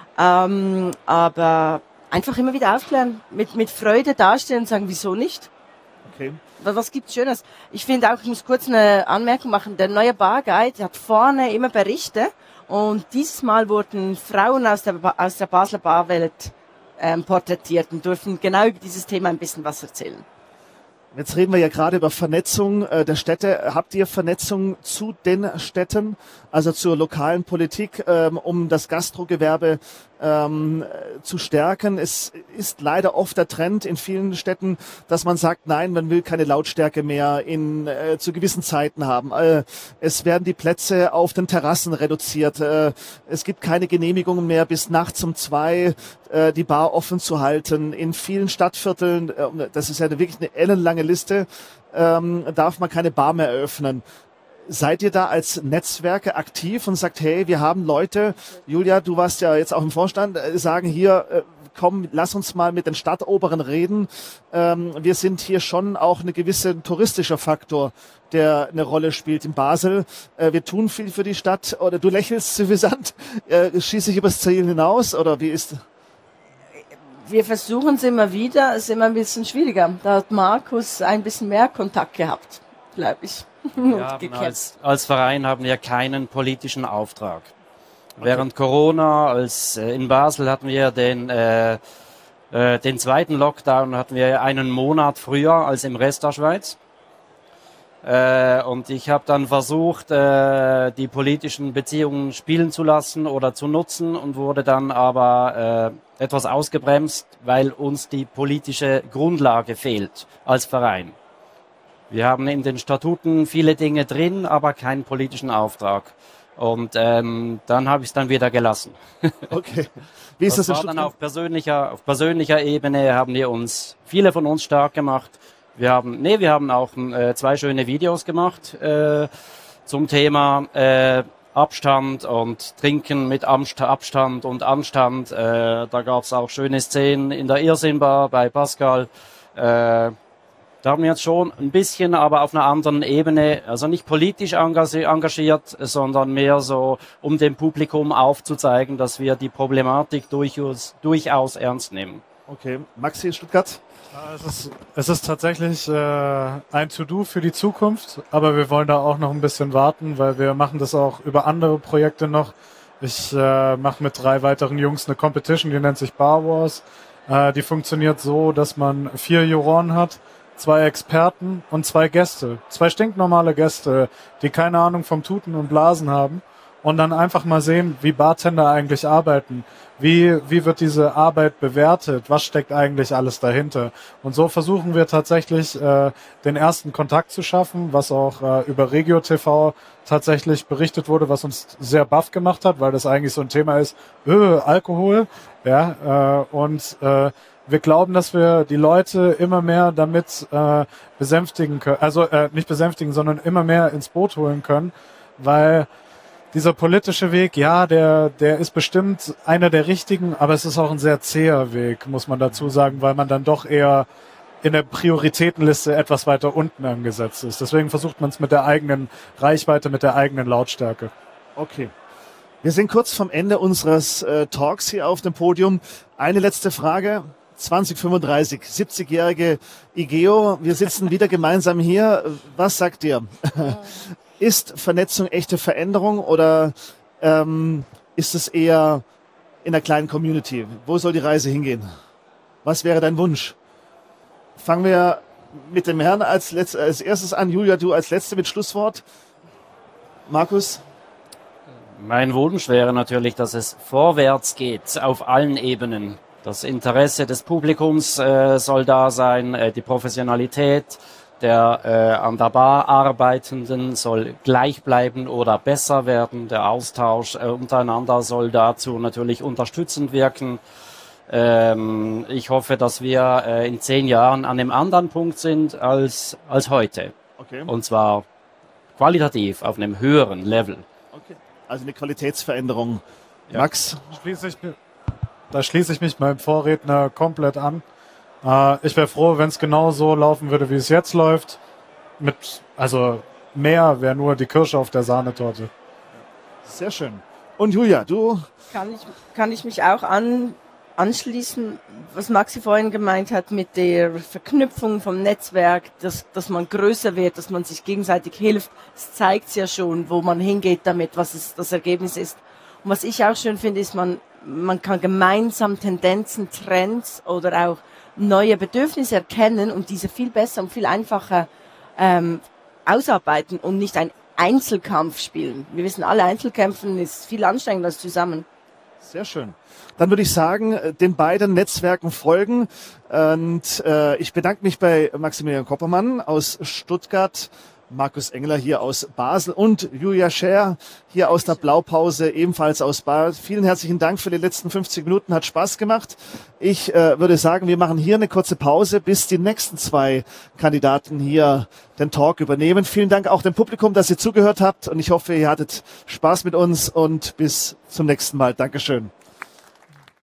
aber einfach immer wieder aufklären, mit Freude dastehen und sagen, wieso nicht? Okay. Was gibt's Schönes? Ich finde auch, ich muss kurz eine Anmerkung machen, der neue Barguide hat vorne immer Berichte, und dieses Mal wurden Frauen aus der Basler Barwelt porträtiert und dürfen genau über dieses Thema ein bisschen was erzählen. Jetzt reden wir ja gerade über Vernetzung der Städte. Habt ihr Vernetzung zu den Städten, also zur lokalen Politik, um das Gastrogewerbe zu stärken? Es ist leider oft der Trend in vielen Städten, dass man sagt, nein, man will keine Lautstärke mehr zu gewissen Zeiten haben. Es werden die Plätze auf den Terrassen reduziert. Es gibt keine Genehmigungen mehr, bis nachts um 2 die Bar offen zu halten. In vielen Stadtvierteln, das ist ja wirklich eine ellenlange Liste, darf man keine Bar mehr eröffnen. Seid ihr da als Netzwerke aktiv und sagt, hey, wir haben Leute, Julia, du warst ja jetzt auch im Vorstand, sagen hier, komm, lass uns mal mit den Stadtoberen reden. Wir sind hier schon auch eine gewisse touristischer Faktor, der eine Rolle spielt in Basel. Wir tun viel für die Stadt. Oder du lächelst suffisant. Schieße ich übers Ziel hinaus? Oder wie ist? Wir versuchen es immer wieder. Es ist immer ein bisschen schwieriger. Da hat Markus ein bisschen mehr Kontakt gehabt, glaube ich. Ja, als Verein haben wir keinen politischen Auftrag. Okay. Während Corona, in Basel hatten wir den zweiten Lockdown, hatten wir einen Monat früher als im Rest der Schweiz. Und ich habe dann versucht, die politischen Beziehungen spielen zu lassen oder zu nutzen, und wurde dann aber etwas ausgebremst, weil uns die politische Grundlage fehlt als Verein. Wir haben in den Statuten viele Dinge drin, aber keinen politischen Auftrag. Und dann habe ich es dann wieder gelassen. Okay. Wie ist das war dann auf persönlicher Ebene haben viele von uns stark gemacht. Wir haben auch 2 schöne Videos gemacht zum Thema Abstand und Trinken mit Abstand und Anstand. Da gab es auch schöne Szenen in der Irrsinnbar bei Pascal. Da haben wir jetzt schon ein bisschen, aber auf einer anderen Ebene, also nicht politisch engagiert, sondern mehr so, um dem Publikum aufzuzeigen, dass wir die Problematik durchaus ernst nehmen. Okay, Maxi in Stuttgart? Es ist tatsächlich ein To-Do für die Zukunft, aber wir wollen da auch noch ein bisschen warten, weil wir machen das auch über andere Projekte noch. Ich mache mit 3 weiteren Jungs eine Competition, die nennt sich Bar Wars. Die funktioniert so, dass man 4 Juroren hat, 2 Experten und 2 Gäste. 2 stinknormale Gäste, die keine Ahnung vom Tuten und Blasen haben, und dann einfach mal sehen, wie Bartender eigentlich arbeiten. Wie wird diese Arbeit bewertet? Was steckt eigentlich alles dahinter? Und so versuchen wir tatsächlich den ersten Kontakt zu schaffen, was auch über Regio TV tatsächlich berichtet wurde, was uns sehr baff gemacht hat, weil das eigentlich so ein Thema ist, Alkohol. Ja, und wir glauben, dass wir die Leute immer mehr damit besänftigen können, also nicht besänftigen, sondern immer mehr ins Boot holen können, weil dieser politische Weg, ja, der ist bestimmt einer der richtigen, aber es ist auch ein sehr zäher Weg, muss man dazu sagen, weil man dann doch eher in der Prioritätenliste etwas weiter unten angesetzt ist. Deswegen versucht man es mit der eigenen Reichweite, mit der eigenen Lautstärke. Okay. Wir sind kurz vom Ende unseres Talks hier auf dem Podium. Eine letzte Frage. 2035, 70-jährige IGEO. Wir sitzen wieder gemeinsam hier. Was sagt ihr? Ist Vernetzung echte Veränderung oder ist es eher in einer kleinen Community? Wo soll die Reise hingehen? Was wäre dein Wunsch? Fangen wir mit dem Herrn als erstes an. Julia, du als Letzte mit Schlusswort. Markus? Mein Wunsch wäre natürlich, dass es vorwärts geht auf allen Ebenen. Das Interesse des Publikums soll da sein, die Professionalität der an der Bar Arbeitenden soll gleich bleiben oder besser werden. Der Austausch untereinander soll dazu natürlich unterstützend wirken. Ich hoffe, dass wir in 10 Jahren an einem anderen Punkt sind als heute. Okay. Und zwar qualitativ auf einem höheren Level. Okay. Also eine Qualitätsveränderung. Ja. Max? Da schließe ich mich meinem Vorredner komplett an. Ich wäre froh, wenn es genau so laufen würde, wie es jetzt läuft. Also mehr wäre nur die Kirsche auf der Sahnetorte. Sehr schön. Und Julia, du? Kann ich mich auch anschließen, was Maxi vorhin gemeint hat mit der Verknüpfung vom Netzwerk, dass man größer wird, dass man sich gegenseitig hilft. Das zeigt ja schon, wo man hingeht damit, was das Ergebnis ist. Und was ich auch schön finde, ist, man kann gemeinsam Tendenzen, Trends oder auch neue Bedürfnisse erkennen und diese viel besser und viel einfacher ausarbeiten und nicht ein Einzelkampf spielen. Wir wissen alle, Einzelkämpfen ist viel anstrengender als zusammen. Sehr schön. Dann würde ich sagen, den beiden Netzwerken folgen. Und ich bedanke mich bei Maximilian Koppermann aus Stuttgart, Markus Engler hier aus Basel und Julia Scher hier aus der Blaupause, ebenfalls aus Basel. Vielen herzlichen Dank für die letzten 50 Minuten, hat Spaß gemacht. Ich würde sagen, wir machen hier eine kurze Pause, bis die nächsten zwei Kandidaten hier den Talk übernehmen. Vielen Dank auch dem Publikum, dass ihr zugehört habt und ich hoffe, ihr hattet Spaß mit uns und bis zum nächsten Mal. Dankeschön.